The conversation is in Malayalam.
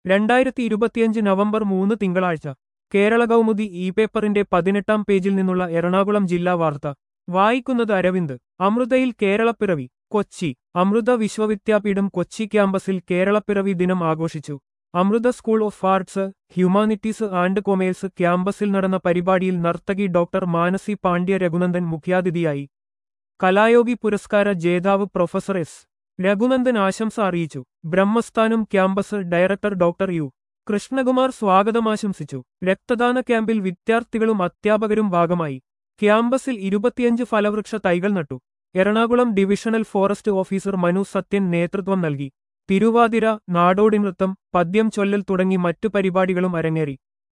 2025 നവംബർ 3 തിങ്കളാഴ്ച കേരള കൗമുദി ഇ പേപ്പറിന്റെ 18-ാം പേജിൽ നിന്നുള്ള എറണാകുളം ജില്ലാ വാർത്ത വായിക്കുന്നത് അരവിന്ദ്. അമൃതയിൽ കേരളപ്പിറവി. കൊച്ചി. അമൃത വിശ്വവിദ്യാപീഠം കൊച്ചി ക്യാമ്പസിൽ കേരളപ്പിറവി ദിനം ആഘോഷിച്ചു. Amrita school of arts, humanities and commerce ക്യാമ്പസിൽ നടന്ന പരിപാടിയിൽ നർത്തകി ഡോക്ടർ മാനസി പാണ്ഡ്യ രഘുനന്ദൻ മുഖ്യാതിഥിയായി. കലായോഗി പുരസ്കാര ജേതാവ് പ്രൊഫസർ എസ്. രഘുനന്ദൻ ആശംസ അറിയിച്ചു. Brahmasthanam campus director doctor U. Krishnakumar സ്വാഗതമാശംസിച്ചു. രക്തദാന ക്യാമ്പിൽ വിദ്യാർത്ഥികളും അധ്യാപകരും ഭാഗമായി. ക്യാമ്പസിൽ 25 ഫലവൃക്ഷ തൈകൾ നട്ടു. Ernakulam divisional forest officer Manu Sathyan നേതൃത്വം നൽകി. തിരുവാതിര, നാടോടി നൃത്തം, പദ്യം ചൊല്ലൽ തുടങ്ങി മറ്റു പരിപാടികളും അരങ്ങേറി.